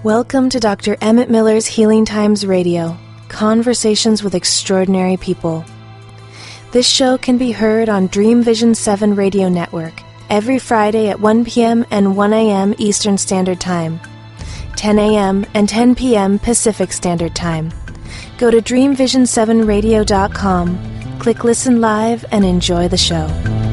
Welcome to Dr. Emmett Miller's Healing Times Radio, Conversations with Extraordinary People. This show can be heard on Dream Vision 7 Radio Network every Friday at 1 p.m. and 1 a.m. Eastern Standard Time, 10 a.m. and 10 p.m. Pacific Standard Time. Go to dreamvision7radio.com, click Listen Live, and enjoy the show.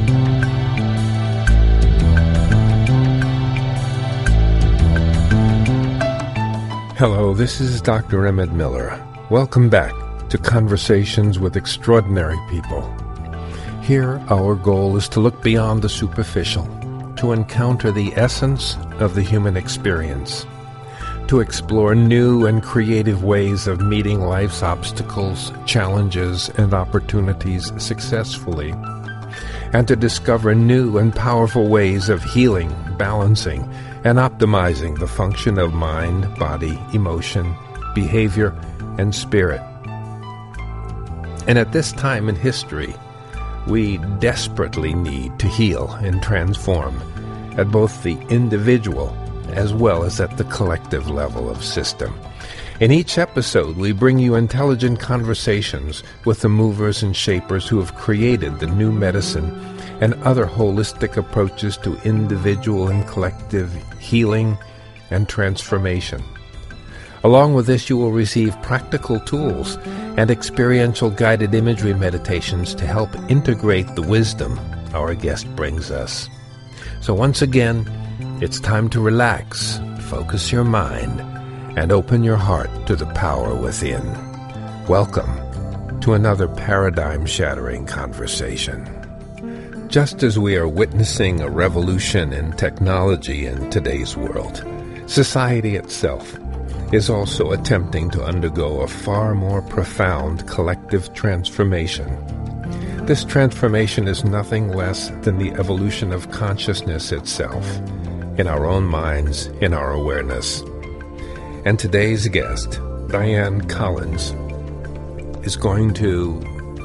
Hello, this is Dr. Emmett Miller. Welcome back to Conversations with Extraordinary People. Here, our goal is to look beyond the superficial, to encounter the essence of the human experience, to explore new and creative ways of meeting life's obstacles, challenges, and opportunities successfully, and to discover new and powerful ways of healing, balancing, and optimizing the function of mind, body, emotion, behavior, and spirit. And at this time in history, we desperately need to heal and transform at both the individual as well as at the collective level of system. In each episode, we bring you intelligent conversations with the movers and shapers who have created the new medicine and other holistic approaches to individual and collective healing and transformation. Along with this, you will receive practical tools and experiential guided imagery meditations to help integrate the wisdom our guest brings us. So once again, it's time to relax, focus your mind, and open your heart to the power within. Welcome to another paradigm-shattering conversation. Just as we are witnessing a revolution in technology in today's world, society itself is also attempting to undergo a far more profound collective transformation. This transformation is nothing less than the evolution of consciousness itself, in our own minds, in our awareness. And today's guest, Diane Collins, is going to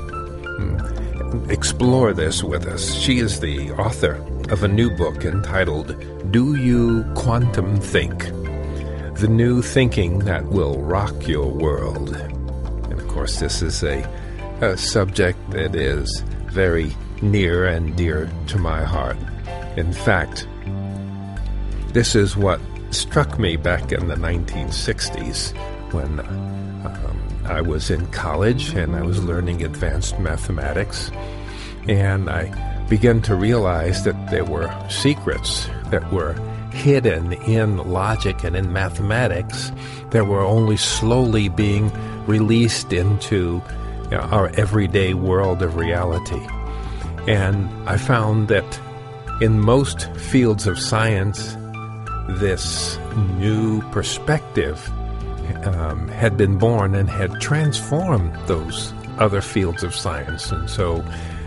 explore this with us. She is the author of a new book entitled Do You Quantum Think? The New Thinking That Will Rock Your World. And of course, this is a subject that is very near and dear to my heart. In fact, this is what struck me back in the 1960s when I was in college and I was learning advanced mathematics, and I began to realize that there were secrets that were hidden in logic and in mathematics that were only slowly being released into our everyday world of reality. And I found that in most fields of science, this new perspective had been born and had transformed those other fields of science. And so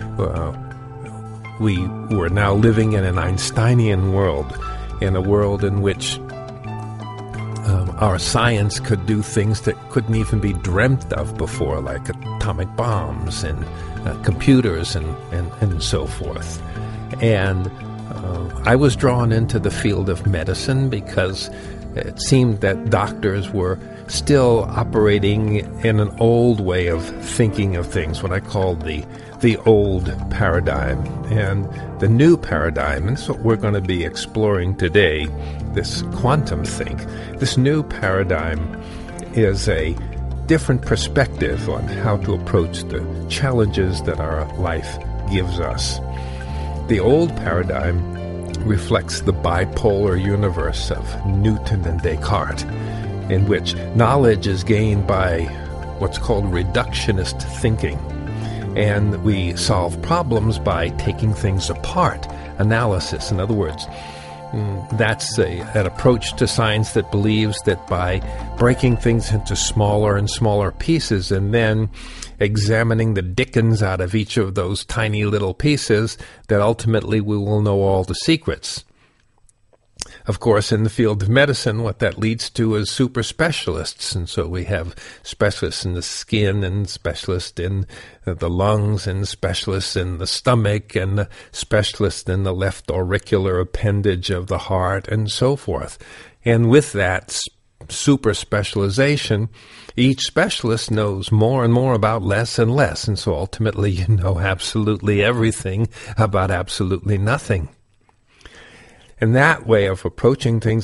we were now living in an Einsteinian world, in a world in which our science could do things that couldn't even be dreamt of before, like atomic bombs and computers and so forth. And I was drawn into the field of medicine because it seemed that doctors were still operating in an old way of thinking of things, what I call the old paradigm. And the new paradigm, and that's what we're going to be exploring today, this quantum think. This new paradigm is a different perspective on how to approach the challenges that our life gives us. The old paradigm reflects the bipolar universe of Newton and Descartes, in which knowledge is gained by what's called reductionist thinking, and we solve problems by taking things apart, analysis. In other words, that's an approach to science that believes that by breaking things into smaller and smaller pieces and then examining the dickens out of each of those tiny little pieces, that ultimately we will know all the secrets. Of course, in the field of medicine, what that leads to is super specialists. And so we have specialists in the skin and specialists in the lungs and specialists in the stomach and specialists in the left auricular appendage of the heart and so forth. And with that, super specialization, each specialist knows more and more about less and less, and so ultimately you know absolutely everything about absolutely nothing. And that way of approaching things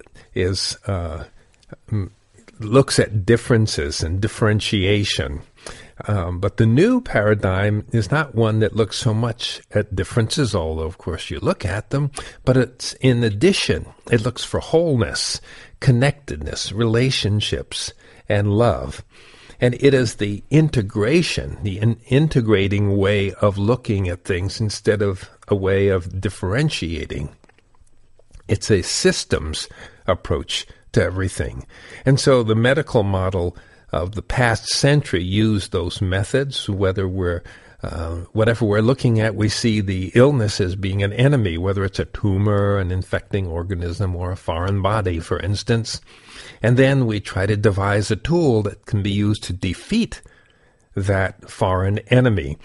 looks at differences and differentiation. But the new paradigm is not one that looks so much at differences, although of course you look at them, but it's in addition, it looks for wholeness, connectedness, relationships, and love. And it is the integration, the integrating way of looking at things instead of a way of differentiating. It's a systems approach to everything. And so the medical model of the past century used those methods. Whatever we're looking at, we see the illness as being an enemy, whether it's a tumor, an infecting organism, or a foreign body, for instance. And then we try to devise a tool that can be used to defeat that foreign enemy.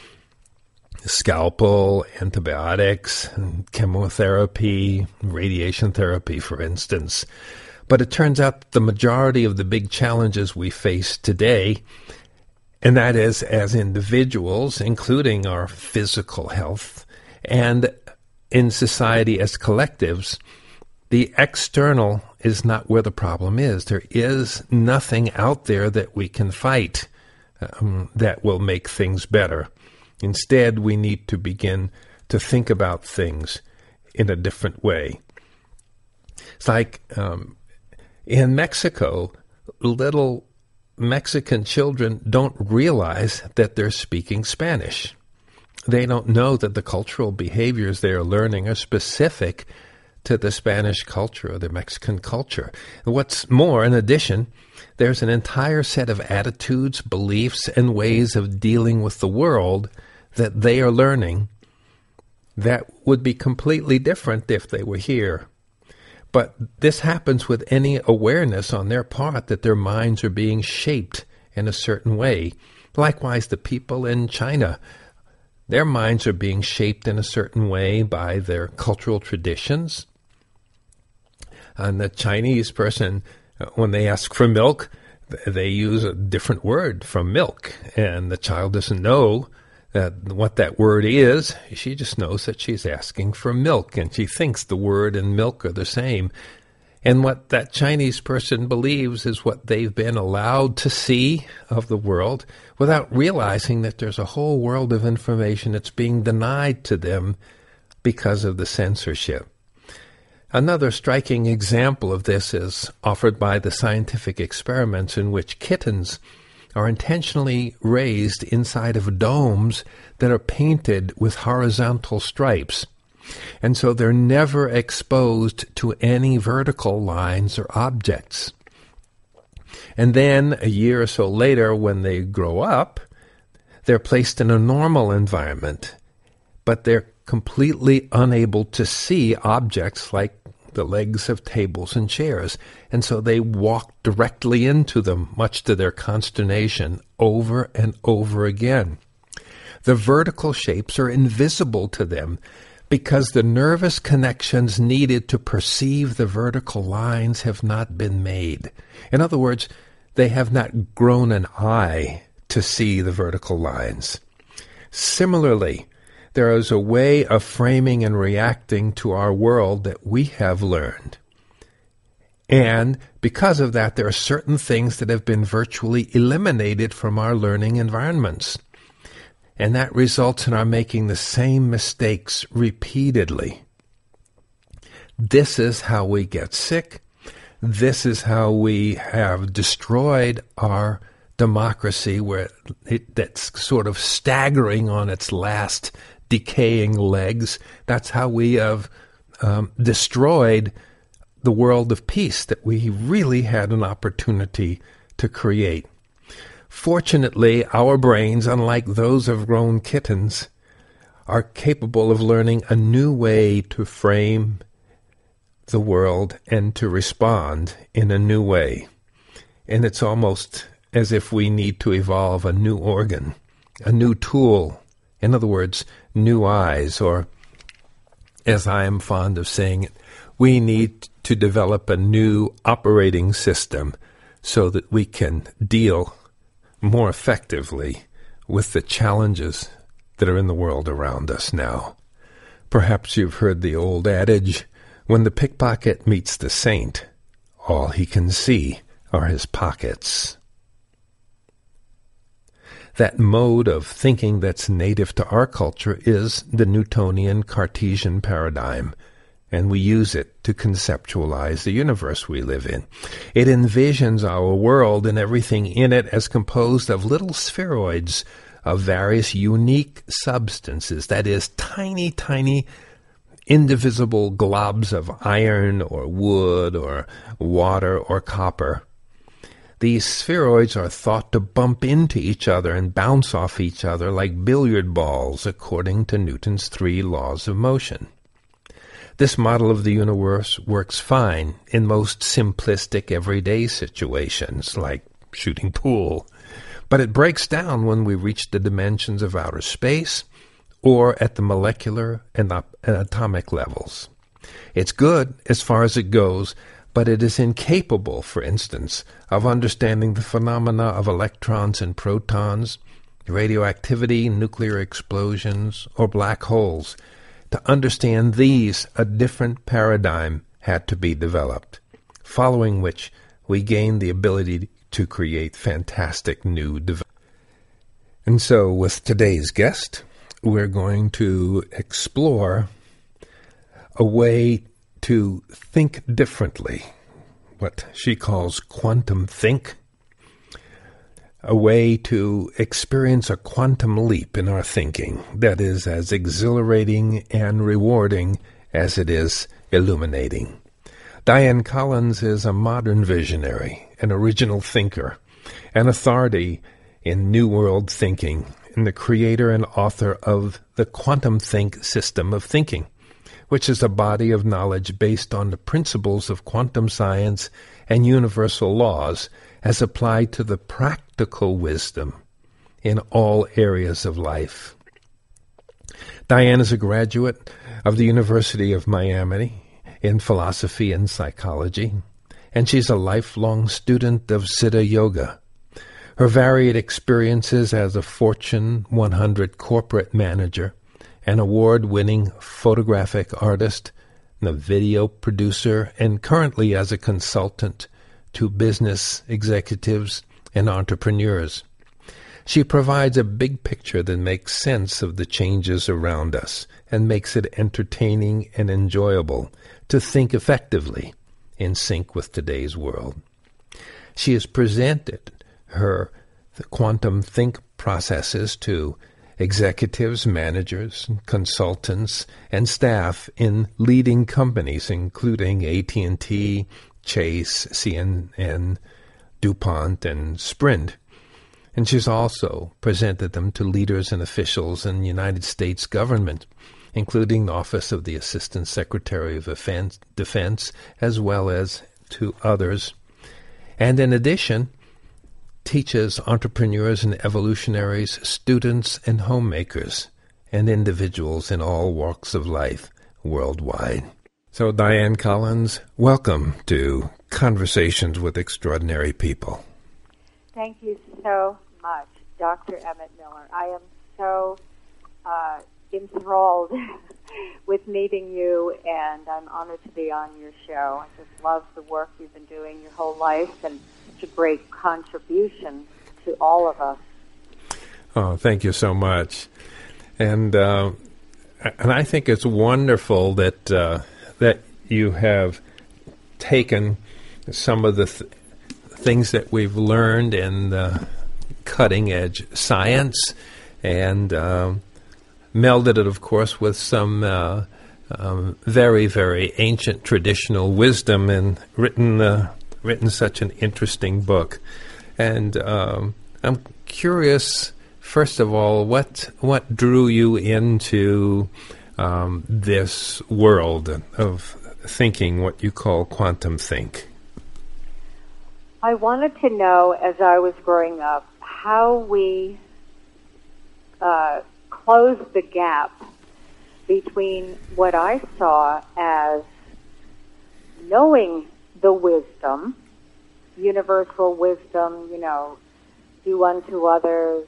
Scalpel, antibiotics, chemotherapy, radiation therapy, for instance. But it turns out that the majority of the big challenges we face today, and that is as individuals, including our physical health, and in society as collectives, the external is not where the problem is. There is nothing out there that we can fight that will make things better. Instead, we need to begin to think about things in a different way. It's like in Mexico, little Mexican children don't realize that they're speaking Spanish. They don't know that the cultural behaviors they are learning are specific to the Spanish culture or the Mexican culture. What's more, in addition, there's an entire set of attitudes, beliefs, and ways of dealing with the world that they are learning that would be completely different if they were here. But this happens with any awareness on their part that their minds are being shaped in a certain way. Likewise, the people in China, their minds are being shaped in a certain way by their cultural traditions. And the Chinese person, when they ask for milk, they use a different word from milk, and the child doesn't know what that word is. She just knows that she's asking for milk, and she thinks the word and milk are the same. And what that Chinese person believes is what they've been allowed to see of the world without realizing that there's a whole world of information that's being denied to them because of the censorship. Another striking example of this is offered by the scientific experiments in which kittens are intentionally raised inside of domes that are painted with horizontal stripes. And so they're never exposed to any vertical lines or objects. And then a year or so later, when they grow up, they're placed in a normal environment, but they're completely unable to see objects like the legs of tables and chairs, and so they walk directly into them, much to their consternation, over and over again. The vertical shapes are invisible to them because the nervous connections needed to perceive the vertical lines have not been made. In other words, they have not grown an eye to see the vertical lines. Similarly, there is a way of framing and reacting to our world that we have learned. And because of that, there are certain things that have been virtually eliminated from our learning environments. And that results in our making the same mistakes repeatedly. This is how we get sick. This is how we have destroyed our democracy, where that's sort of staggering on its last decaying legs. That's how we have destroyed the world of peace that we really had an opportunity to create. Fortunately, our brains, unlike those of grown kittens, are capable of learning a new way to frame the world and to respond in a new way. And it's almost as if we need to evolve a new organ, a new tool. In other words, new eyes, or as I am fond of saying it, we need to develop a new operating system so that we can deal more effectively with the challenges that are in the world around us now. Perhaps you've heard the old adage, when the pickpocket meets the saint, all he can see are his pockets. That mode of thinking that's native to our culture is the Newtonian Cartesian paradigm, and we use it to conceptualize the universe we live in. It envisions our world and everything in it as composed of little spheroids of various unique substances, that is, tiny, tiny, indivisible globs of iron or wood or water or copper. These spheroids are thought to bump into each other and bounce off each other like billiard balls according to Newton's 3 laws of motion. This model of the universe works fine in most simplistic everyday situations like shooting pool, but it breaks down when we reach the dimensions of outer space or at the molecular and atomic levels. It's good as far as it goes, but it is incapable, for instance, of understanding the phenomena of electrons and protons, radioactivity, nuclear explosions, or black holes. To understand these, a different paradigm had to be developed, following which we gained the ability to create fantastic new developments. And so, with today's guest, we're going to explore a way to think differently, what she calls quantum think, a way to experience a quantum leap in our thinking that is as exhilarating and rewarding as it is illuminating. Diane Collins is a modern visionary, an original thinker, an authority in New World thinking, and the creator and author of the Quantum Think system of thinking, which is a body of knowledge based on the principles of quantum science and universal laws as applied to the practical wisdom in all areas of life. Diane is a graduate of the University of Miami in philosophy and psychology, and she's a lifelong student of Siddha Yoga. Her varied experiences as a Fortune 100 corporate manager, an award-winning photographic artist, a video producer, and currently as a consultant to business executives and entrepreneurs. She provides a big picture that makes sense of the changes around us and makes it entertaining and enjoyable to think effectively in sync with today's world. She has presented her quantum think processes to executives, managers, consultants, and staff in leading companies, including AT&T, Chase, CNN, DuPont, and Sprint. And she's also presented them to leaders and officials in the United States government, including the Office of the Assistant Secretary of Defense, as well as to others. And in addition, teaches entrepreneurs and evolutionaries, students and homemakers, and individuals in all walks of life worldwide. So, Diane Collins, welcome to Conversations with Extraordinary People. Thank you so much, Dr. Emmett Miller. I am so enthralled with meeting you, and I'm honored to be on your show. I just love the work you've been doing your whole life, and such a great contribution to all of us. Oh, thank you so much. And I think it's wonderful that that you have taken some of the things that we've learned in cutting-edge science and melded it, of course, with some very, very ancient traditional wisdom and written such an interesting book. And I'm curious, first of all, what drew you into this world of thinking, what you call quantum think? I wanted to know, as I was growing up, how we closed the gap between what I saw as knowing the wisdom, universal wisdom, do unto others,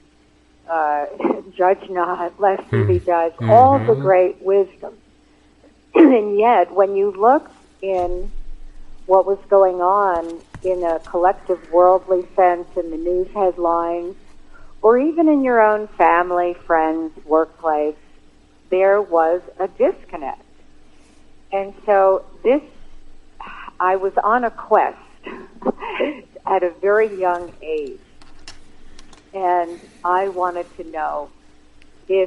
judge not, lest you be judged, all the great wisdom. And yet, when you look in what was going on in a collective worldly sense in the news headlines, or even in your own family, friends, workplace, there was a disconnect. And so I was on a quest at a very young age. And I wanted to know if,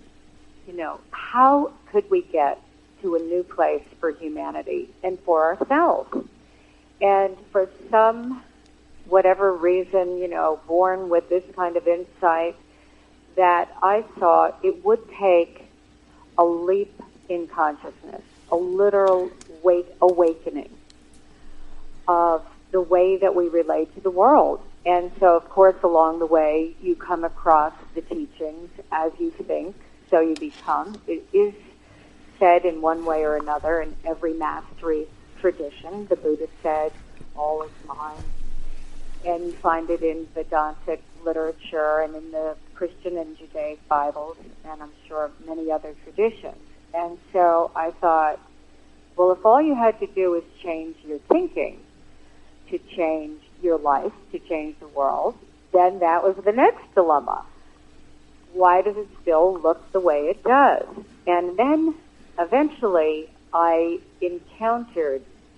how could we get to a new place for humanity and for ourselves? And for some, whatever reason, born with this kind of insight, that I saw it would take a leap in consciousness, a literal awakening of the way that we relate to the world. And so, of course, along the way, you come across the teachings as you think, so you become. It is said in one way or another in every mastery tradition. The Buddha said, all is mind. And you find it in Vedantic literature and in the Christian and Judaic Bibles, and I'm sure many other traditions. And so I thought, well, if all you had to do is change your thinking to change your life, to change the world, then that was the next dilemma. Why does it still look the way it does? And then eventually I encountered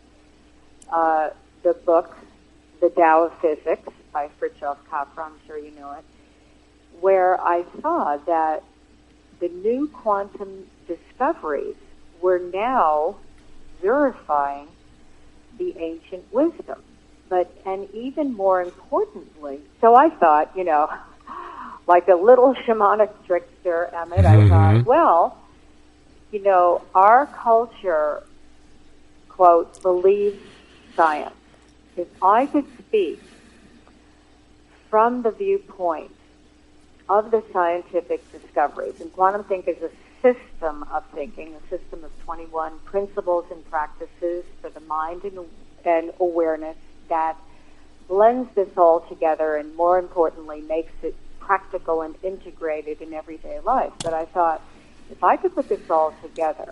the book, The Tao of Physics, by Fritjof Capra, I'm sure you know it, where I saw that the new quantum discoveries were now verifying the ancient wisdom. And even more importantly, so I thought, like a little shamanic trickster, Emmett, I thought, well, our culture, quote, believes science. If I could speak from the viewpoint of the scientific discoveries, and quantum think is a system of thinking, a system of 21 principles and practices for the mind and awareness that blends this all together and, more importantly, makes it practical and integrated in everyday life. But I thought, if I could put this all together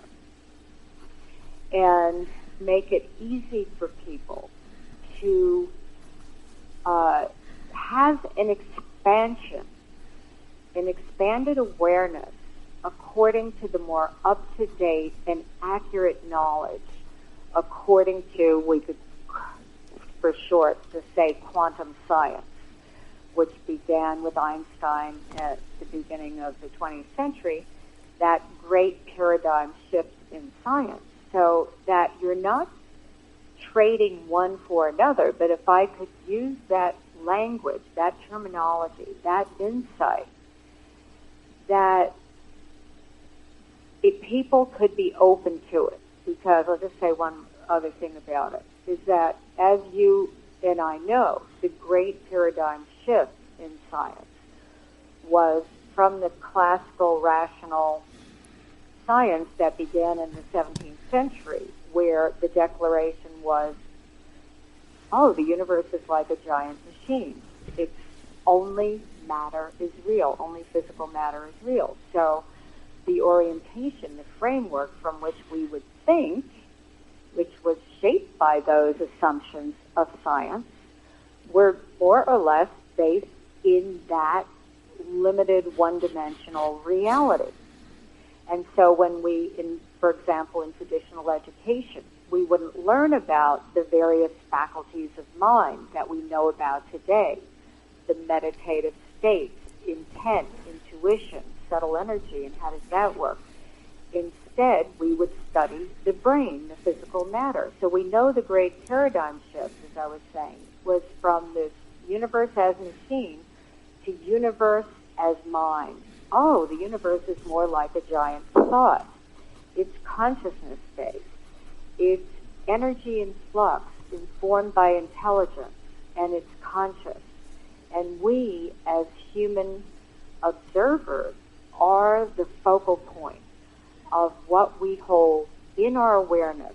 and make it easy for people to have an expanded awareness according to the more up-to-date and accurate knowledge, according to, we could for short to say, quantum science, which began with Einstein at the beginning of the 20th century, that great paradigm shift in science, so that you're not trading one for another, but if I could use that language, that terminology, that insight, that people could be open to it. Because I'll just say one other thing about it, is that as you and I know, the great paradigm shift in science was from the classical rational science that began in the 17th century, where the declaration was, the universe is like a giant machine. It's only matter is real, only physical matter is real. So the orientation, the framework from which we would think, which was shaped by those assumptions of science, were more or less based in that limited one-dimensional reality. And so when we, for example, in traditional education, we wouldn't learn about the various faculties of mind that we know about today, the meditative states, intent, intuition, subtle energy, and how does that work. Instead, we would study the brain, the physical matter. So we know the great paradigm shift, as I was saying, was from this universe as machine to universe as mind. Oh, the universe is more like a giant thought. It's consciousness-based. It's energy in flux, informed by intelligence, and it's conscious. And we, as human observers, are the focal point of what we hold in our awareness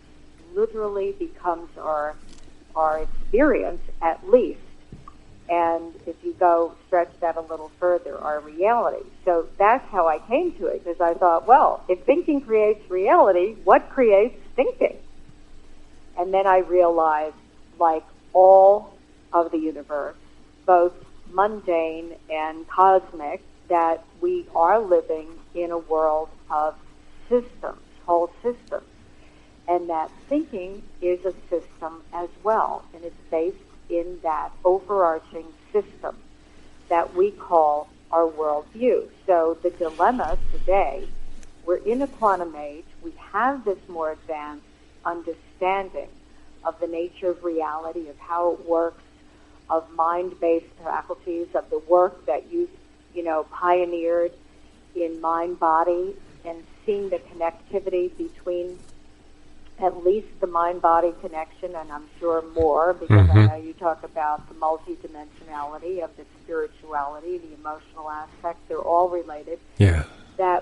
literally becomes our experience, at least. And if you go stretch that a little further, our reality. So that's how I came to it, because I thought, well, if thinking creates reality, what creates thinking? And then I realized, like all of the universe, both mundane and cosmic, that we are living in a world of systems, whole systems, and that thinking is a system as well, and it's based in that overarching system that we call our worldview. So the dilemma today, we're in a quantum age, we have this more advanced understanding of the nature of reality, of how it works, of mind-based faculties, of the work that you pioneered in mind-body, and seeing the connectivity between at least the mind-body connection, and I'm sure more, because I know you talk about the multidimensionality of the spirituality, the emotional aspect, they're all related. Yeah. That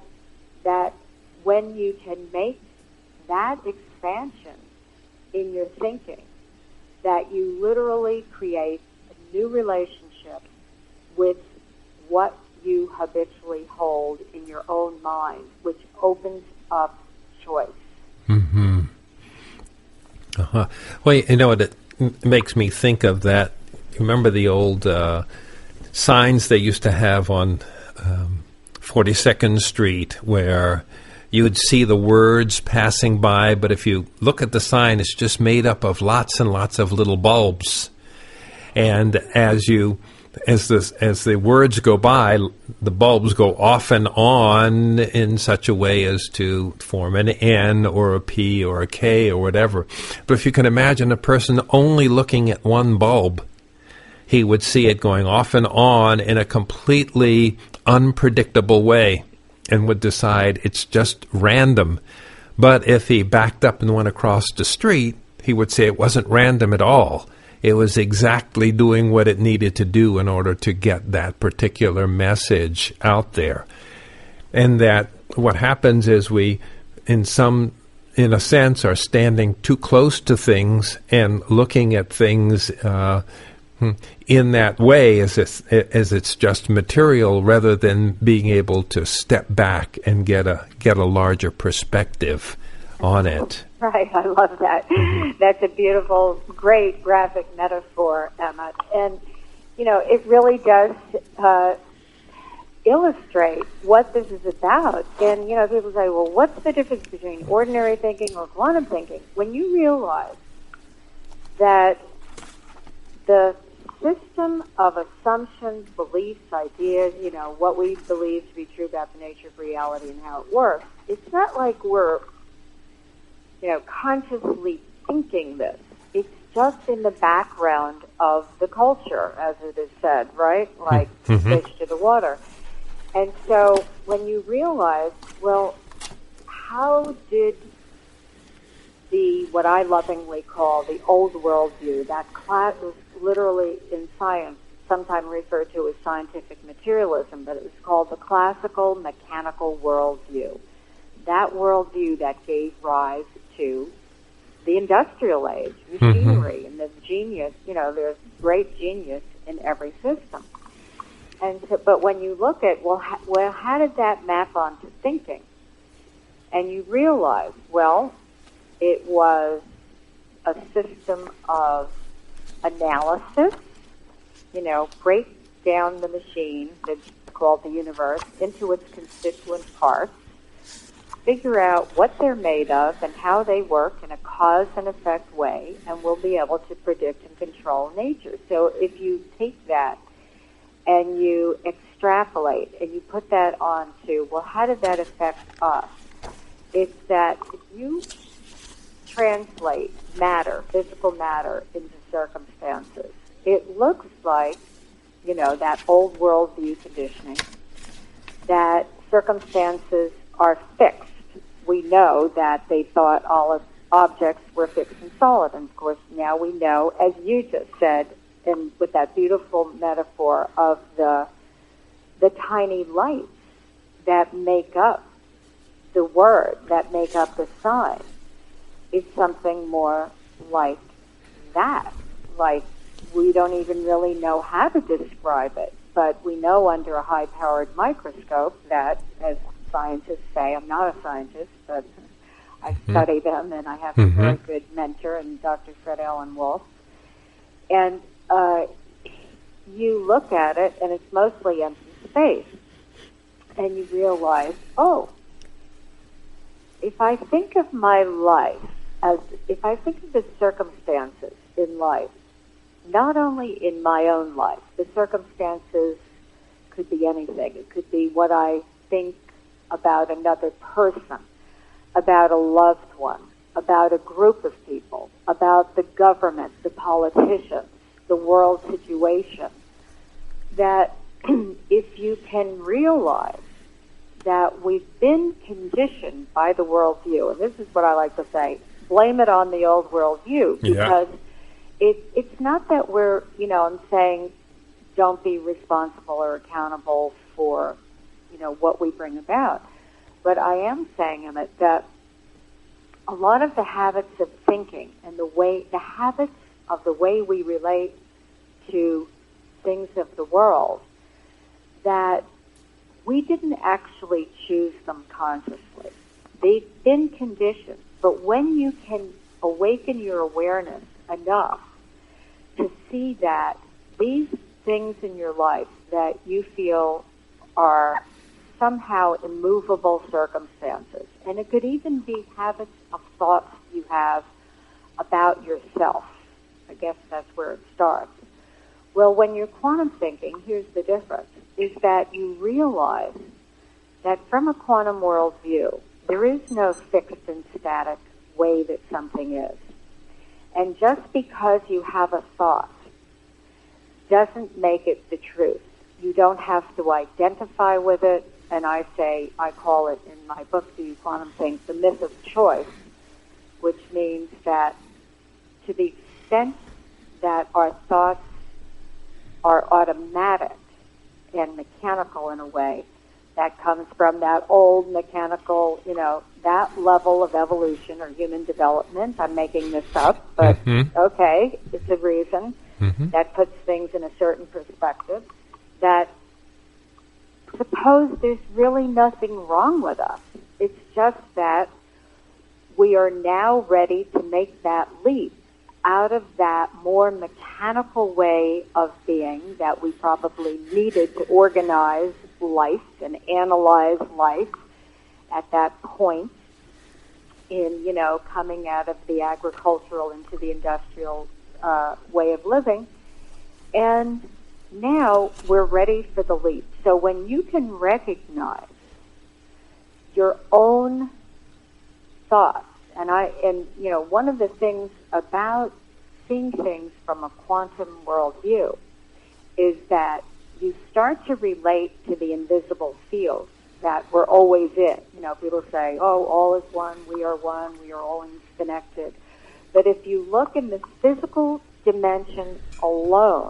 when you can make that expansion in your thinking, that you literally create a new relationship with what you habitually hold in your own mind, which opens up choice. Mm-hmm. Uh-huh. Well, you know what it makes me think of that? Remember the old signs they used to have on 42nd Street where you would see the words passing by, but if you look at the sign, it's just made up of lots and lots of little bulbs. And as the words go by, the bulbs go off and on in such a way as to form an N or a P or a K or whatever. But if you can imagine a person only looking at one bulb, he would see it going off and on in a completely unpredictable way and would decide it's just random. But if he backed up and went across the street, he would say it wasn't random at all. It was exactly doing what it needed to do in order to get that particular message out there. And that what happens is we, in a sense, are standing too close to things and looking at things in that way as it's just material, rather than being able to step back and get a larger perspective on it. Right, I love that. Mm-hmm. That's a beautiful, great graphic metaphor, Emma. And, it really does illustrate what this is about. And, people say, well, what's the difference between ordinary thinking or quantum thinking? When you realize that the system of assumptions, beliefs, ideas, what we believe to be true about the nature of reality and how it works, it's not like we're consciously thinking this. It's just in the background of the culture, as it is said, right? Like fish to the water. And so when you realize, well, how did what I lovingly call the old worldview, that class was literally in science, sometimes referred to as scientific materialism, but it was called the classical mechanical worldview. That worldview that gave rise to the industrial age, machinery, and the genius, there's great genius in every system. And so, but when you look at, well, how did that map onto thinking? And you realize, well, it was a system of analysis, break down the machine that's called the universe into its constituent parts, figure out what they're made of and how they work in a cause and effect way, and we'll be able to predict and control nature. So if you take that and you extrapolate and you put that onto, well, how did that affect us? It's that if you translate matter, physical matter, into circumstances, it looks like, that old worldview conditioning, that circumstances are fixed. We know that they thought all objects were fixed and solid. And, of course, now we know, as you just said, and with that beautiful metaphor of the tiny lights that make up the word, that make up the sign, is something more like that. Like, we don't even really know how to describe it, but we know under a high-powered microscope that, as scientists say, I'm not a scientist, but I study them, and I have a very good mentor, and Dr. Fred Alan Wolf. And you look at it, and it's mostly empty space, and you realize, oh, if I think of my life if I think of the circumstances in life, not only in my own life, the circumstances could be anything. It could be what I think about another person, about a loved one, about a group of people, about the government, the politicians, the world situation, that if you can realize that we've been conditioned by the worldview, and this is what I like to say, blame it on the old worldview, because it's not that we're, I'm saying don't be responsible or accountable for, what we bring about. But I am saying, Emmett, that a lot of the habits of thinking and the habits of the way we relate to things of the world, that we didn't actually choose them consciously. They've been conditioned. But when you can awaken your awareness enough to see that these things in your life that you feel are somehow immovable circumstances, and it could even be habits of thoughts you have about yourself. I guess that's where it starts. Well, when you're quantum thinking, here's the difference, is that you realize that from a quantum worldview, there is no fixed and static way that something is. And just because you have a thought doesn't make it the truth. You don't have to identify with it, and I call it in my book, Do You Quantum Think, the myth of choice, which means that to the extent that our thoughts are automatic and mechanical in a way, that comes from that old mechanical, that level of evolution or human development. I'm making this up, but okay, it's a reason that puts things in a certain perspective, that suppose there's really nothing wrong with us. It's just that we are now ready to make that leap out of that more mechanical way of being that we probably needed to organize life and analyze life at that point in, coming out of the agricultural into the industrial way of living. And now we're ready for the leap. So when you can recognize your own thoughts, and one of the things about seeing things from a quantum worldview is that you start to relate to the invisible fields that we're always in. People say, oh, all is one, we are all connected. But if you look in the physical dimension alone,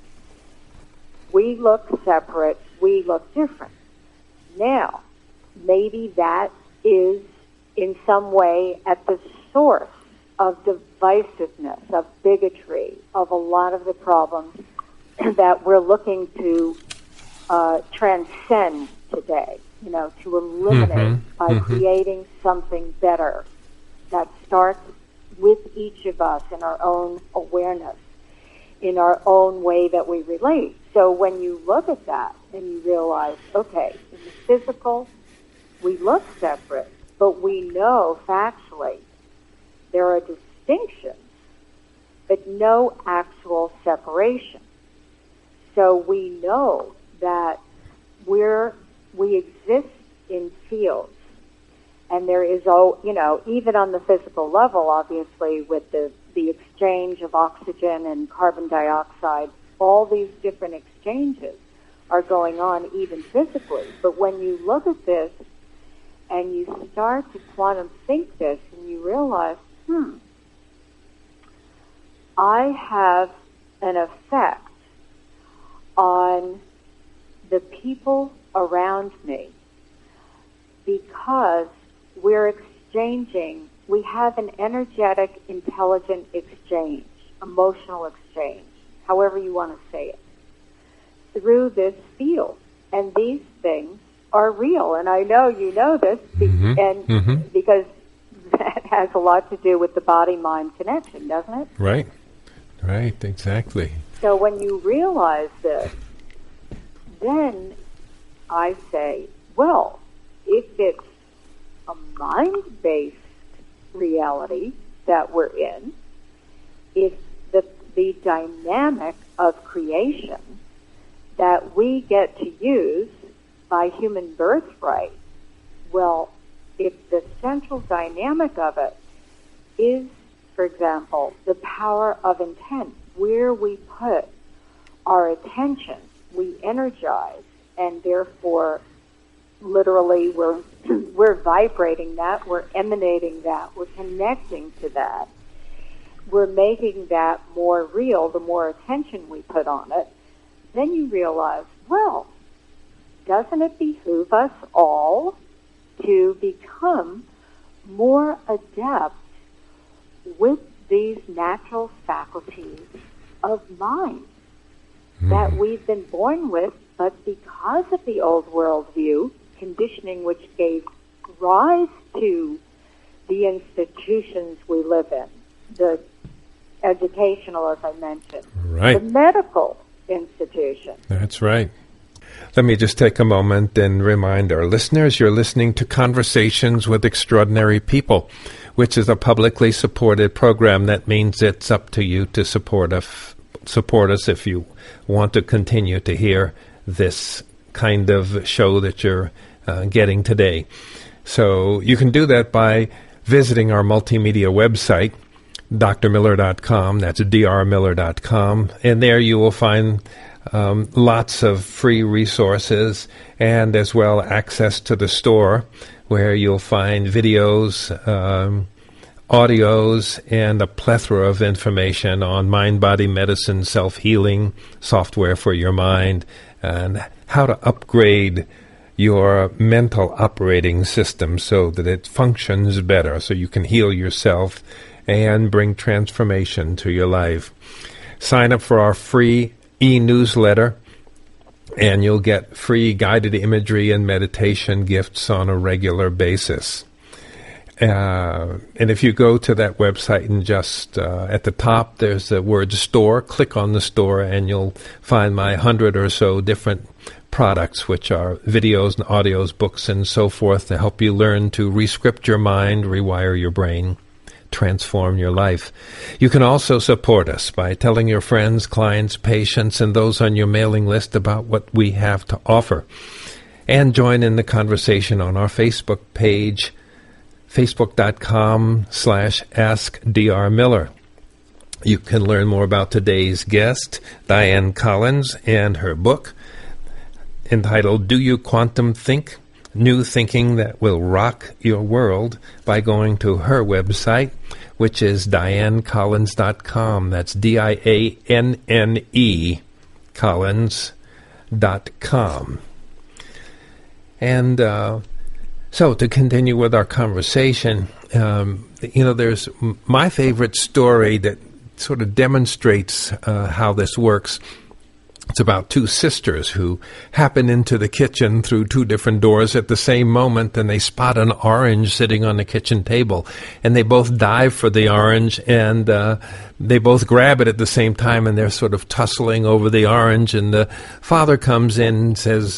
we look separate, we look different. Now, maybe that is in some way at the source of divisiveness, of bigotry, of a lot of the problems that we're looking to transcend today, to eliminate by creating something better that starts with each of us in our own awareness, in our own way that we relate. So when you look at that and you realize, okay, in the physical, we look separate, but we know factually there are distinctions, but no actual separation. So we know that we exist in fields, and there is, even on the physical level, obviously, with the exchange of oxygen and carbon dioxide, all these different exchanges are going on even physically. But when you look at this and you start to quantum think this and you realize, I have an effect on the people around me because we're exchanging we have an energetic, intelligent exchange, emotional exchange, however you want to say it, through this field. And these things are real. And I know you know this, because that has a lot to do with the body-mind connection, doesn't it? Right, exactly. So when you realize this, then I say, well, if it's a mind-based reality that we're in, if the dynamic of creation that we get to use by human birthright, well, if the central dynamic of it is, for example, the power of intent, where we put our attention, we energize, and therefore, literally, we're vibrating that, we're emanating that, we're connecting to that, we're making that more real, the more attention we put on it, then you realize, well, doesn't it behoove us all to become more adept with these natural faculties of mind that we've been born with, but because of the old worldview, conditioning which gave rise to the institutions we live in, the educational, as I mentioned, right, the medical institution. That's right. Let me just take a moment and remind our listeners you're listening to Conversations with Extraordinary People, which is a publicly supported program. That means it's up to you to support us if you want to continue to hear this kind of show that you're getting today. So you can do that by visiting our multimedia website, drmiller.com. That's drmiller.com. And there you will find lots of free resources and as well access to the store where you'll find videos, audios, and a plethora of information on mind-body medicine, self-healing, software for your mind, and how to upgrade your mental operating system so that it functions better, so you can heal yourself and bring transformation to your life. Sign up for our free e-newsletter, and you'll get free guided imagery and meditation gifts on a regular basis. And if you go to that website and just at the top there's the word store, click on the store and you'll find my 100 or so different products, which are videos and audios, books and so forth, to help you learn to rescript your mind, rewire your brain, transform your life. You can also support us by telling your friends, clients, patients, and those on your mailing list about what we have to offer. And join in the conversation on our Facebook page, facebook.com/AskDrMiller. You can learn more about today's guest, Diane Collins, and her book entitled Do You Quantum Think? New Thinking That Will Rock Your World, by going to her website, which is DianeCollins.com. That's DIANNE Collins.com. And so to continue with our conversation, there's my favorite story that sort of demonstrates how this works. It's about two sisters who happen into the kitchen through two different doors at the same moment, and they spot an orange sitting on the kitchen table. And they both dive for the orange, and they both grab it at the same time, and they're sort of tussling over the orange. And the father comes in and says,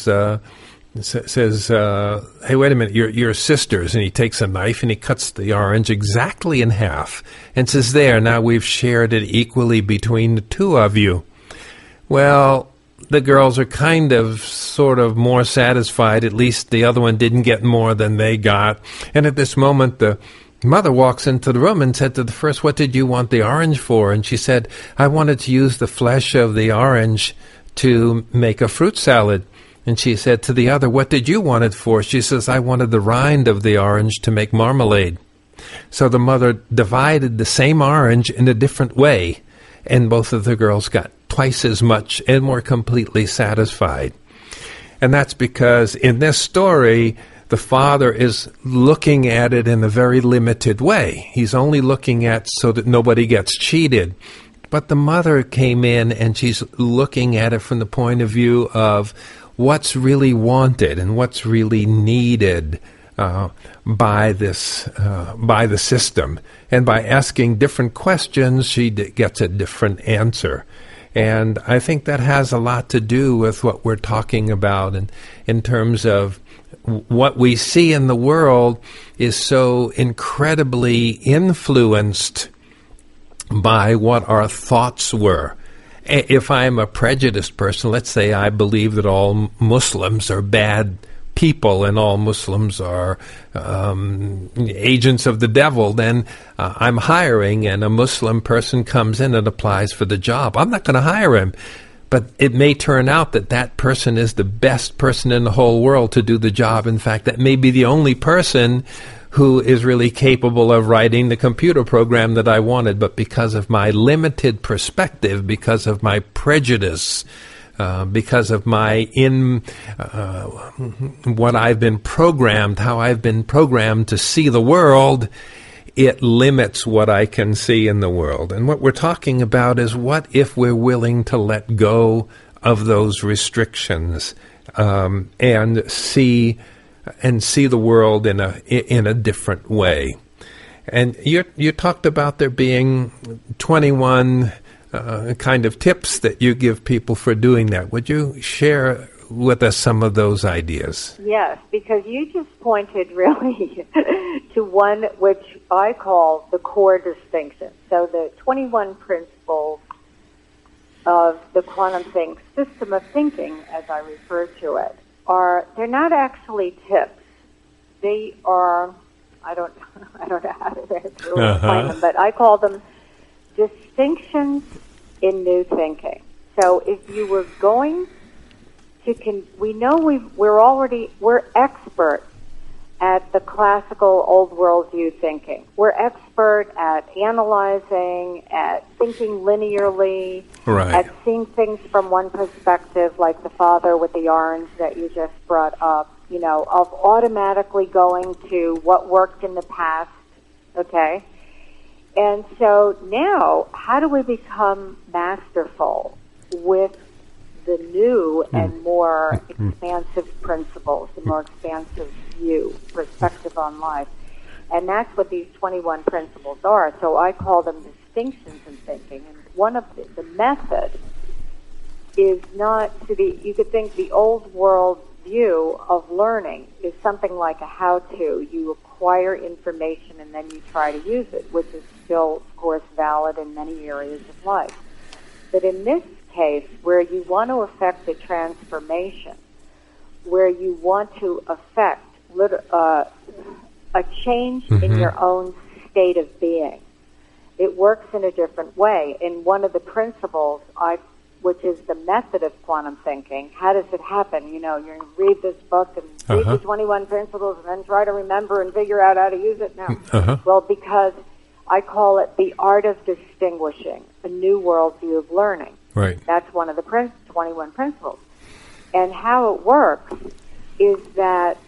hey, wait a minute, you're sisters. And he takes a knife and he cuts the orange exactly in half and says, there, now we've shared it equally between the two of you. Well, the girls are kind of sort of more satisfied. At least the other one didn't get more than they got. And at this moment, the mother walks into the room and said to the first, what did you want the orange for? And she said, I wanted to use the flesh of the orange to make a fruit salad. And she said to the other, what did you want it for? She says, I wanted the rind of the orange to make marmalade. So the mother divided the same orange in a different way, and both of the girls got twice as much and more completely satisfied. And that's because in this story, the father is looking at it in a very limited way. He's only looking at so that nobody gets cheated. But the mother came in and she's looking at it from the point of view of what's really wanted and what's really needed by the system. And by asking different questions, she gets a different answer. And I think that has a lot to do with what we're talking about in terms of what we see in the world is so incredibly influenced by what our thoughts were. If I'm a prejudiced person, let's say I believe that all Muslims are bad people and all Muslims are agents of the devil, then I'm hiring and a Muslim person comes in and applies for the job. I'm not going to hire him. But it may turn out that that person is the best person in the whole world to do the job. In fact, that may be the only person who is really capable of writing the computer program that I wanted. But because of my limited perspective, because of my prejudice, because of my what I've been programmed, how I've been programmed to see the world, it limits what I can see in the world. And what we're talking about is what if we're willing to let go of those restrictions and see the world in a different way. And you talked about there being 21 kind of tips that you give people for doing that. Would you share with us some of those ideas? Yes, because you just pointed really to one which I call the core distinction. So the 21 principles of the quantum system of thinking, as I refer to it, they're not actually tips. They are, I don't know how to explain them, but I call them distinctions in new thinking. So if you were going we know we're expert at the classical old world view thinking. We're expert at analyzing, at thinking linearly, right, at seeing things from one perspective, like the father with the orange that you just brought up, of automatically going to what worked in the past, okay? And so now, how do we become masterful with the new and more expansive principles, the more expansive perspective on life? And that's what these 21 principles are. So I call them distinctions in thinking. And one of the method is not to be, you could think the old world view of learning is something like a how-to. You acquire information and then you try to use it, which is still, of course, valid in many areas of life. But in this case, where you want to affect a transformation, where you want to affect a change in your own state of being, it works in a different way. And one of the principles, which is the method of quantum thinking, how does it happen? You read this book and read the 21 principles and then try to remember and figure out how to use it now. Well, because I call it the art of distinguishing, a new worldview of learning. Right. That's one of the 21 principles. And how it works is that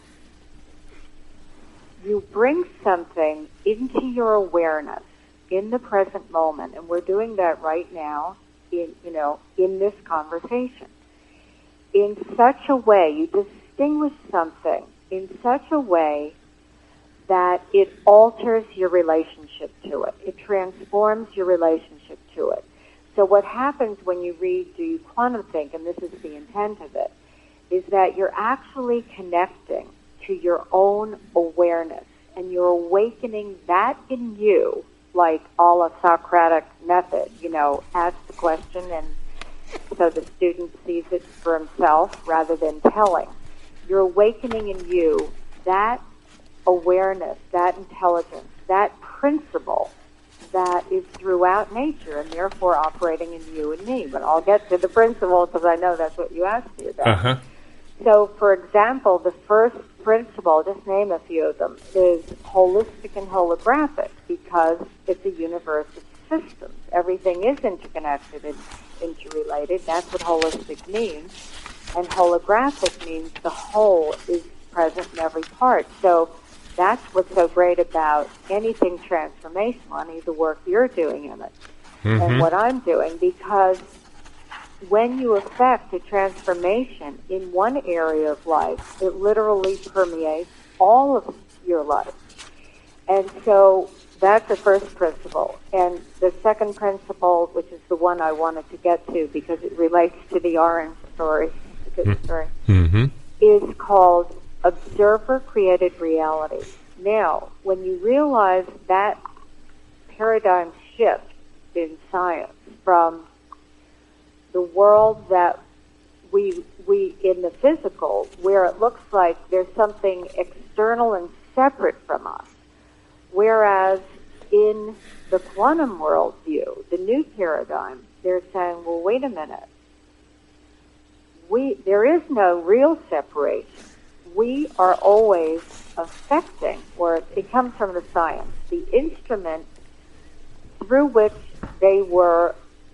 you bring something into your awareness in the present moment, and we're doing that right now in this conversation. In such a way, you distinguish something in such a way that it alters your relationship to it. It transforms your relationship to it. So what happens when you read Do You Quantum Think, and this is the intent of it, is that you're actually connecting to your own awareness, and you're awakening that in you, like a la Socratic method, ask the question and so the student sees it for himself rather than telling. You're awakening in you that awareness, that intelligence, that principle that is throughout nature and therefore operating in you and me. But I'll get to the principle because I know that's what you asked me about. So, for example, the first principle, just name a few of them, is holistic and holographic, because it's a universe of systems. Everything is interconnected and interrelated. That's what holistic means. And holographic means the whole is present in every part. So that's what's so great about anything transformational, any of the work you're doing in it, and what I'm doing, because when you affect a transformation in one area of life, it literally permeates all of your life. And so that's the first principle. And the second principle, which is the one I wanted to get to because it relates to the orange story, the good story, is called observer-created reality. Now, when you realize that paradigm shift in science from the world that we in the physical, where it looks like there's something external and separate from us, whereas in the quantum world view, the new paradigm, they're saying, well, wait a minute. There is no real separation. We are always affecting, or it comes from the science, the instrument through which they were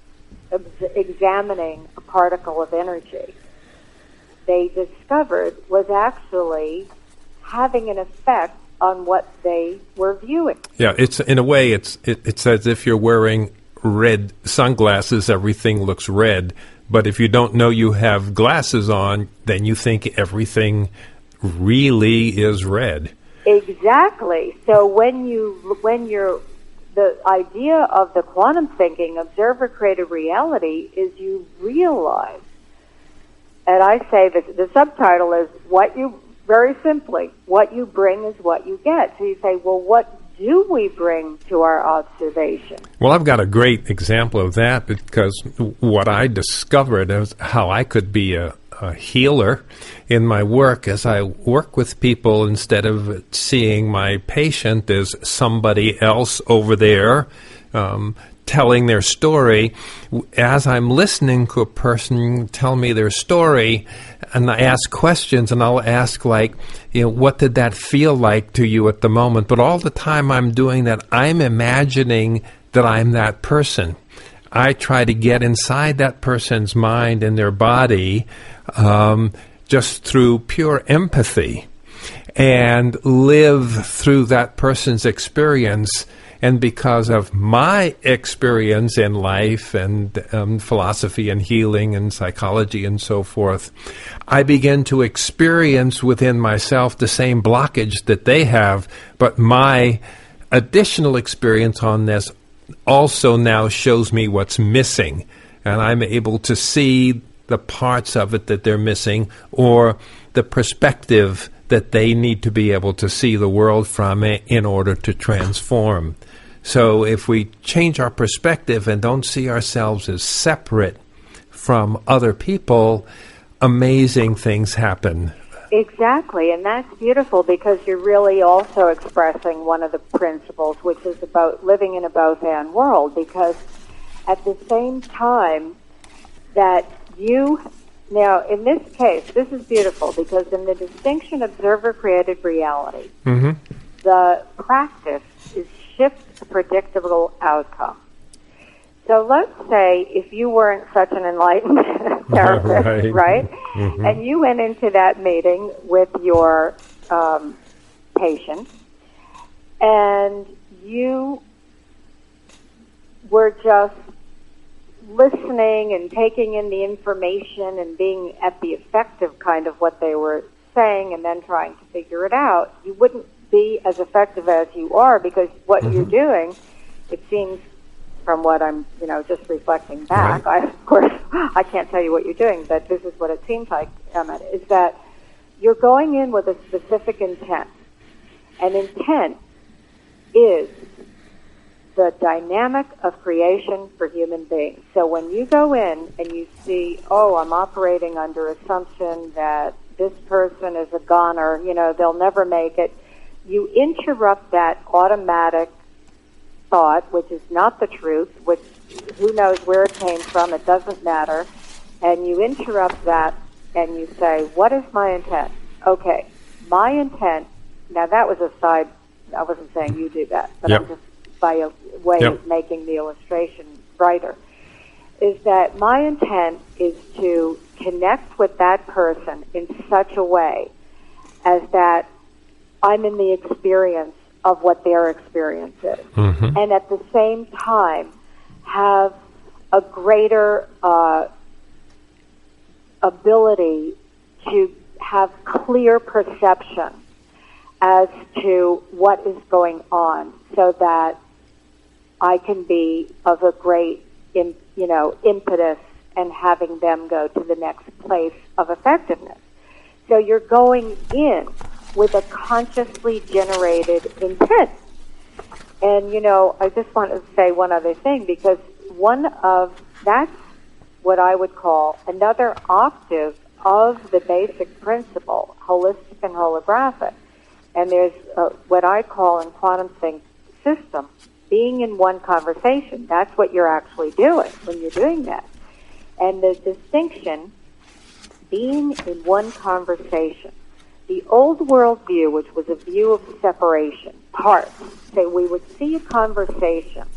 examining a particle of energy, they discovered was actually having an effect on what they were viewing. Yeah, it's in a way, it's as if you're wearing red sunglasses, everything looks red. But if you don't know you have glasses on, then you think everything really is red. Exactly. So when you're the idea of the quantum thinking, observer-created reality, is you realize, and I say that the subtitle is very simply, what you bring is what you get. So you say, well, what do we bring to our observation? Well, I've got a great example of that, because what I discovered is how I could be a healer in my work as I work with people. Instead of seeing my patient as somebody else over there telling their story, as I'm listening to a person tell me their story, and I ask questions, and I'll ask, like, what did that feel like to you at the moment? But all the time I'm doing that, I'm imagining that I'm that person. I try to get inside that person's mind and their body just through pure empathy and live through that person's experience. And because of my experience in life and philosophy and healing and psychology and so forth, I begin to experience within myself the same blockage that they have, but my additional experience on this also now shows me what's missing, and I'm able to see the parts of it that they're missing, or the perspective that they need to be able to see the world from in order to transform. So if we change our perspective and don't see ourselves as separate from other people, amazing things happen. Exactly, and that's beautiful, because you're really also expressing one of the principles, which is about living in a both-and world, because at the same time that now, in this case, this is beautiful, because in the distinction observer-created reality, the practice is shift a predictable outcome. So let's say if you weren't such an enlightened therapist, right? And you went into that meeting with your patient, and you were just listening and taking in the information and being at the effective kind of what they were saying and then trying to figure it out, you wouldn't be as effective as you are, because what you're doing, it seems, from what I'm, just reflecting back, of course, I can't tell you what you're doing, but this is what it seems like, Emmett, is that you're going in with a specific intent. And intent is the dynamic of creation for human beings. So when you go in and you see, I'm operating under assumption that this person is a goner, they'll never make it, you interrupt that automatic thought, which is not the truth, which who knows where it came from, it doesn't matter, and you interrupt that and you say, what is my intent? Okay, my intent, now that was a side, I wasn't saying you do that, but I'm just by a way of making the illustration brighter, is that my intent is to connect with that person in such a way as that I'm in the experience of what their experience is. Mm-hmm. And at the same time, have a greater ability to have clear perception as to what is going on, so that I can be of a great, impetus and having them go to the next place of effectiveness. So you're going in with a consciously generated intent. And, I just want to say one other thing, because that's what I would call another octave of the basic principle, holistic and holographic. And there's what I call in quantum system, being in one conversation. That's what you're actually doing when you're doing that. And the distinction, being in one conversation. The old world view, which was a view of separation, parts. So we would see a conversation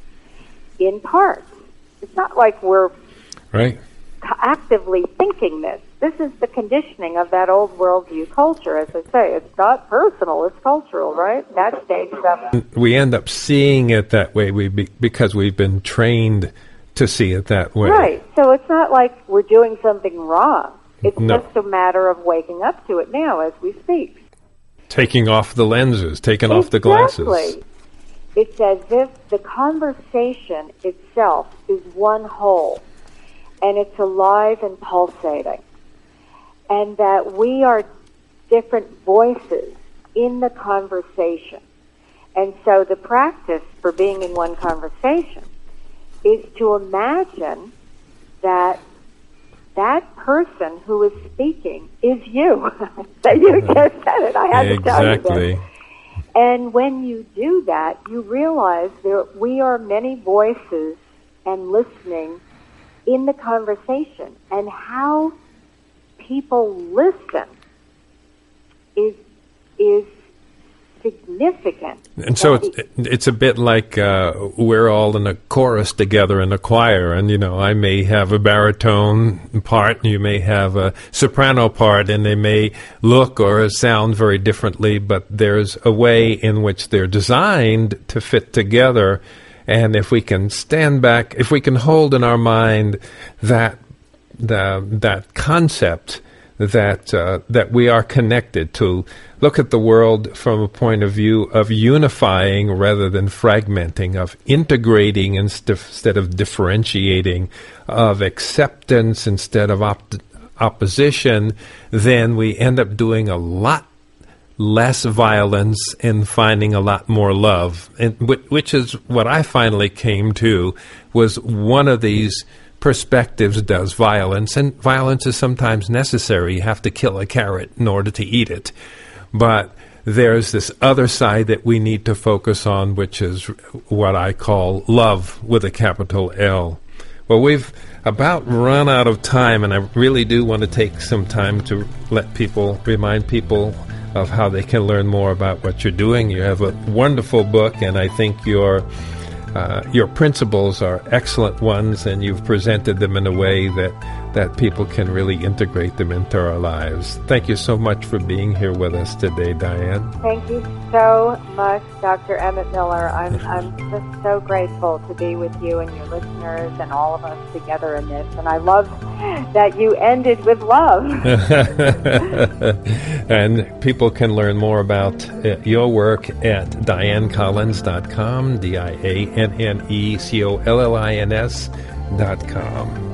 in parts. It's not like we're right. actively thinking this. This is the conditioning of that old worldview culture. As I say, it's not personal, it's cultural, right? That's stage 7. We end up seeing it that way because we've been trained to see it that way. Right. So it's not like we're doing something wrong. It's No. just a matter of waking up to it now as we speak. Taking off the lenses, taking off the glasses. Exactly. It's as if the conversation itself is one whole, and it's alive and pulsating, and that we are different voices in the conversation. And so the practice for being in one conversation is to imagine that that person who is speaking is you. So you just said it. I had to tell you Exactly. this. And when you do that, you realize that we are many voices and listening in the conversation. And how people listen is significant. And so it's a bit like we're all in a chorus together in a choir, and I may have a baritone part, and you may have a soprano part, and they may look or sound very differently, but there's a way in which they're designed to fit together. And if we can stand back, if we can hold in our mind that concept that we are connected, to look at the world from a point of view of unifying rather than fragmenting, of integrating instead of differentiating, of acceptance instead of opposition, then we end up doing a lot less violence and finding a lot more love, and which is what I finally came to, was one of these perspectives does violence, and violence is sometimes necessary. You have to kill a carrot in order to eat it. But there's this other side that we need to focus on, which is what I call love with a capital L. Well, we've about run out of time, and I really do want to take some time to remind people of how they can learn more about what you're doing. You have a wonderful book, and I think your principles are excellent ones, and you've presented them in a way that people can really integrate them into our lives. Thank you so much for being here with us today, Diane. Thank you so much, Dr. Emmett Miller. I'm just so grateful to be with you and your listeners and all of us together in this. And I love that you ended with love. And people can learn more about your work at DianeCollins.com, DianeCollins.com.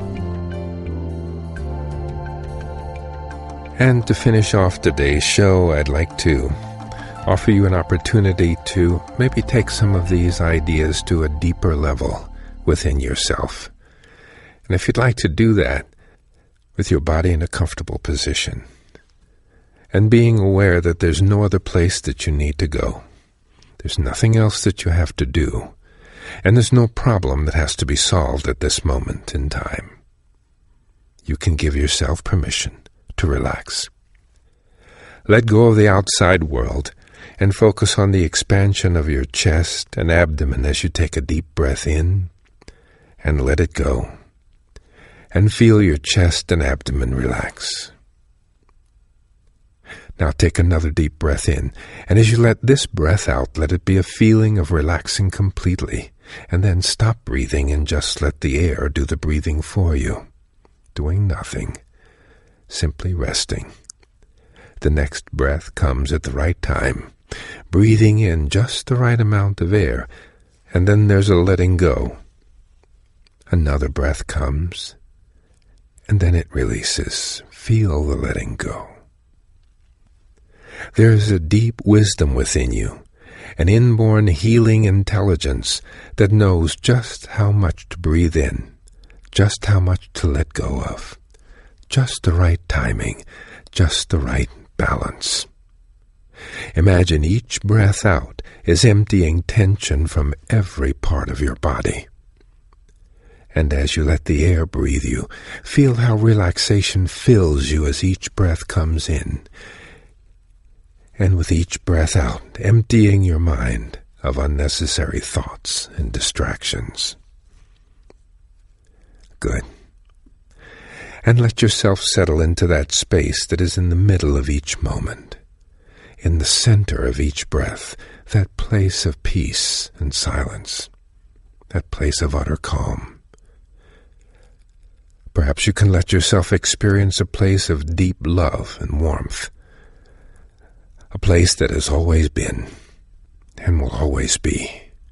And to finish off today's show, I'd like to offer you an opportunity to maybe take some of these ideas to a deeper level within yourself. And if you'd like to do that with your body in a comfortable position, and being aware that there's no other place that you need to go, there's nothing else that you have to do, and there's no problem that has to be solved at this moment in time, you can give yourself permission to relax. Let go of the outside world and focus on the expansion of your chest and abdomen as you take a deep breath in and let it go. And feel your chest and abdomen relax. Now take another deep breath in, and as you let this breath out, let it be a feeling of relaxing completely, and then stop breathing and just let the air do the breathing for you, doing nothing, simply resting. The next breath comes at the right time, breathing in just the right amount of air, and then there's a letting go. Another breath comes, and then it releases. Feel the letting go. There is a deep wisdom within you, an inborn healing intelligence that knows just how much to breathe in, just how much to let go of, just the right timing, just the right balance. Imagine each breath out is emptying tension from every part of your body. And as you let the air breathe you, feel how relaxation fills you as each breath comes in. And with each breath out, emptying your mind of unnecessary thoughts and distractions. Good. And let yourself settle into that space that is in the middle of each moment, in the center of each breath, that place of peace and silence, that place of utter calm. Perhaps you can let yourself experience a place of deep love and warmth, a place that has always been and will always be.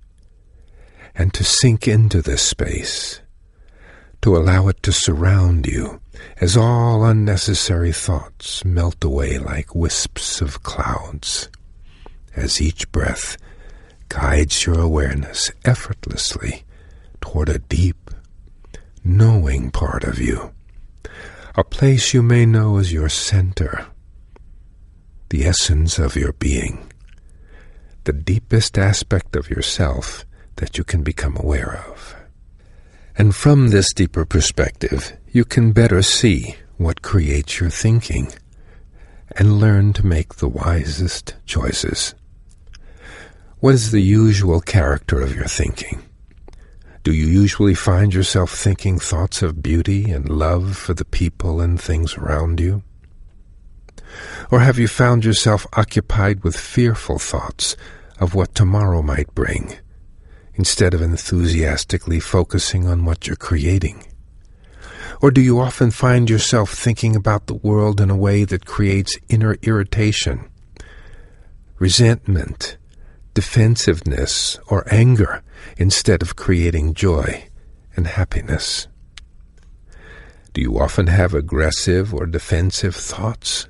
And to sink into this space, to allow it to surround you as all unnecessary thoughts melt away like wisps of clouds, as each breath guides your awareness effortlessly toward a deep, knowing part of you, a place you may know as your center, the essence of your being, the deepest aspect of yourself that you can become aware of. And from this deeper perspective, you can better see what creates your thinking and learn to make the wisest choices. What is the usual character of your thinking? Do you usually find yourself thinking thoughts of beauty and love for the people and things around you? Or have you found yourself occupied with fearful thoughts of what tomorrow might bring, instead of enthusiastically focusing on what you're creating? Or do you often find yourself thinking about the world in a way that creates inner irritation, resentment, defensiveness, or anger, instead of creating joy and happiness? Do you often have aggressive or defensive thoughts?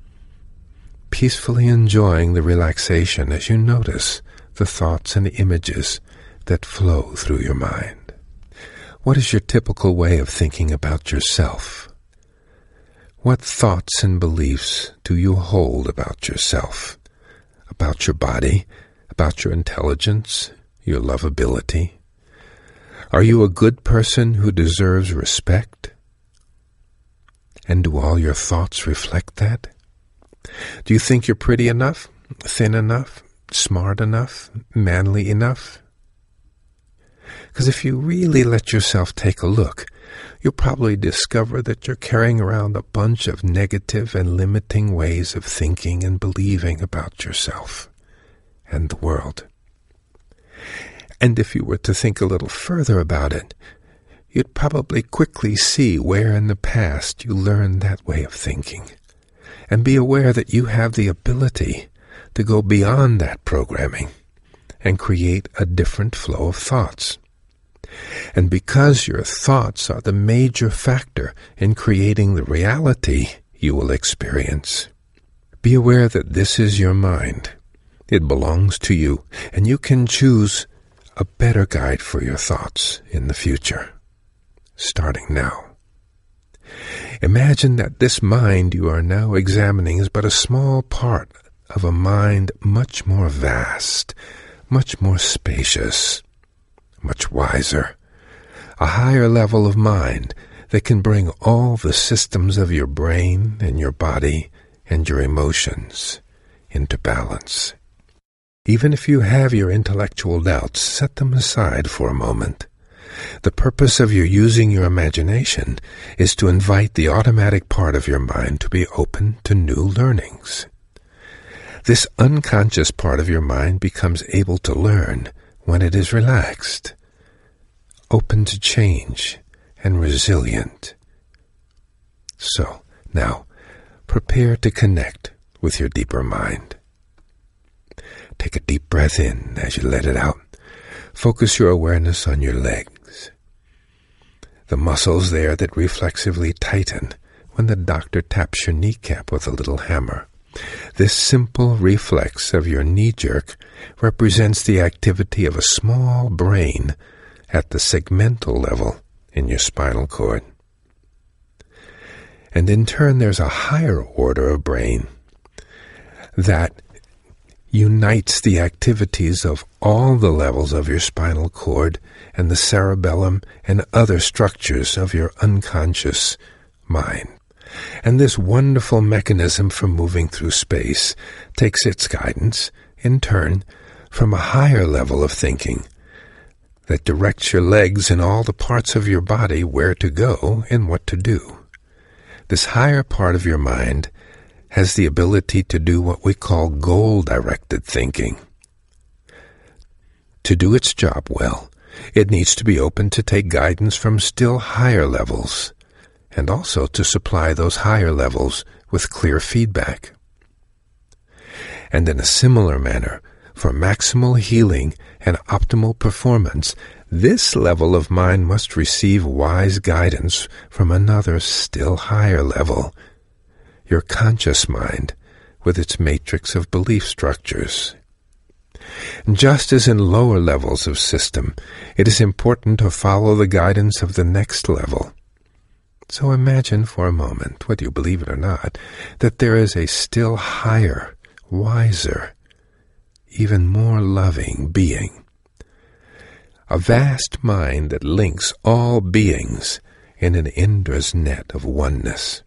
Peacefully enjoying the relaxation as you notice the thoughts and images that flow through your mind. What is your typical way of thinking about yourself? What thoughts and beliefs do you hold about yourself, about your body, about your intelligence, your lovability? Are you a good person who deserves respect? And do all your thoughts reflect that? Do you think you're pretty enough, thin enough, smart enough, manly enough? Because if you really let yourself take a look, you'll probably discover that you're carrying around a bunch of negative and limiting ways of thinking and believing about yourself and the world. And if you were to think a little further about it, you'd probably quickly see where in the past you learned that way of thinking, and be aware that you have the ability to go beyond that programming and create a different flow of thoughts. And because your thoughts are the major factor in creating the reality you will experience, be aware that this is your mind. It belongs to you, and you can choose a better guide for your thoughts in the future, starting now. Imagine that this mind you are now examining is but a small part of a mind much more vast, much more spacious, much wiser, a higher level of mind that can bring all the systems of your brain and your body and your emotions into balance. Even if you have your intellectual doubts, set them aside for a moment. The purpose of your using your imagination is to invite the automatic part of your mind to be open to new learnings, This unconscious part of your mind becomes able to learn when it is relaxed, open to change, and resilient. So, now, prepare to connect with your deeper mind. Take a deep breath in as you let it out. Focus your awareness on your legs, the muscles there that reflexively tighten when the doctor taps your kneecap with a little hammer. This simple reflex of your knee jerk represents the activity of a small brain at the segmental level in your spinal cord. And in turn, there's a higher order of brain that unites the activities of all the levels of your spinal cord and the cerebellum and other structures of your unconscious mind. And this wonderful mechanism for moving through space takes its guidance, in turn, from a higher level of thinking that directs your legs and all the parts of your body where to go and what to do. This higher part of your mind has the ability to do what we call goal-directed thinking. To do its job well, it needs to be open to take guidance from still higher levels, and also to supply those higher levels with clear feedback. And in a similar manner, for maximal healing and optimal performance, this level of mind must receive wise guidance from another still higher level, your conscious mind, with its matrix of belief structures. Just as in lower levels of system, it is important to follow the guidance of the next level. So imagine for a moment, whether you believe it or not, that there is a still higher, wiser, even more loving being. A vast mind that links all beings in an Indra's net of oneness.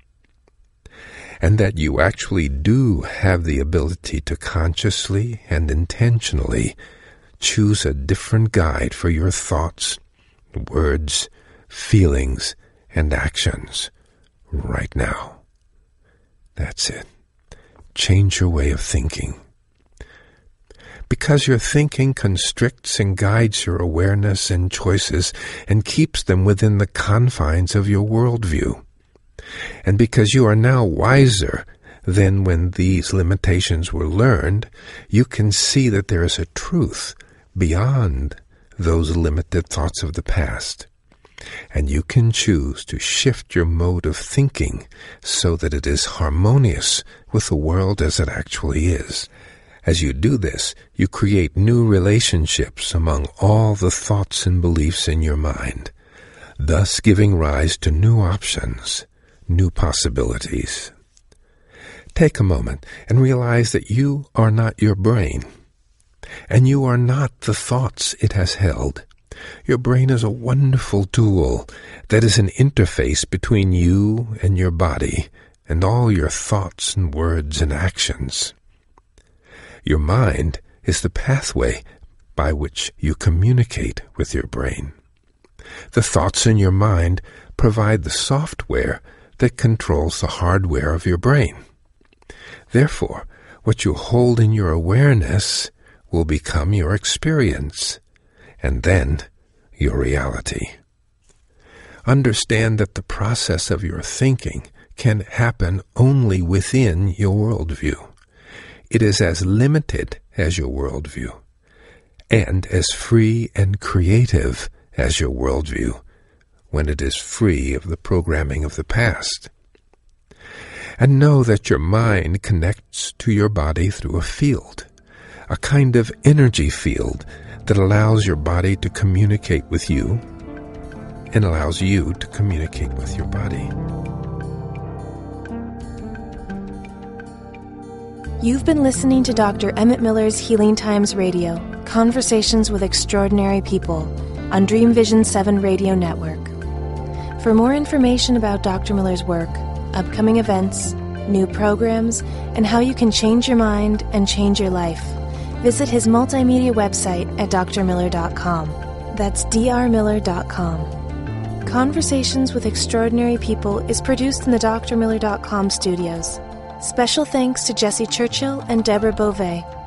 And that you actually do have the ability to consciously and intentionally choose a different guide for your thoughts, words, feelings, and actions right now. That's it. Change your way of thinking. Because your thinking constricts and guides your awareness and choices and keeps them within the confines of your worldview. And because you are now wiser than when these limitations were learned, you can see that there is a truth beyond those limited thoughts of the past. And you can choose to shift your mode of thinking so that it is harmonious with the world as it actually is. As you do this, you create new relationships among all the thoughts and beliefs in your mind, thus giving rise to new options, new possibilities. Take a moment and realize that you are not your brain, and you are not the thoughts it has held. Your brain is a wonderful tool that is an interface between you and your body and all your thoughts and words and actions. Your mind is the pathway by which you communicate with your brain. The thoughts in your mind provide the software that controls the hardware of your brain. Therefore, what you hold in your awareness will become your experience, and then your reality. Understand that the process of your thinking can happen only within your worldview. It is as limited as your worldview, and as free and creative as your worldview, when it is free of the programming of the past. And know that your mind connects to your body through a field, a kind of energy field that allows your body to communicate with you and allows you to communicate with your body. You've been listening to Dr. Emmett Miller's Healing Times Radio, Conversations with Extraordinary People, on Dream Vision 7 Radio Network. For more information about Dr. Miller's work, upcoming events, new programs, and how you can change your mind and change your life, visit his multimedia website at drmiller.com. That's drmiller.com. Conversations with Extraordinary People is produced in the drmiller.com studios. Special thanks to Jesse Churchill and Deborah Beauvais.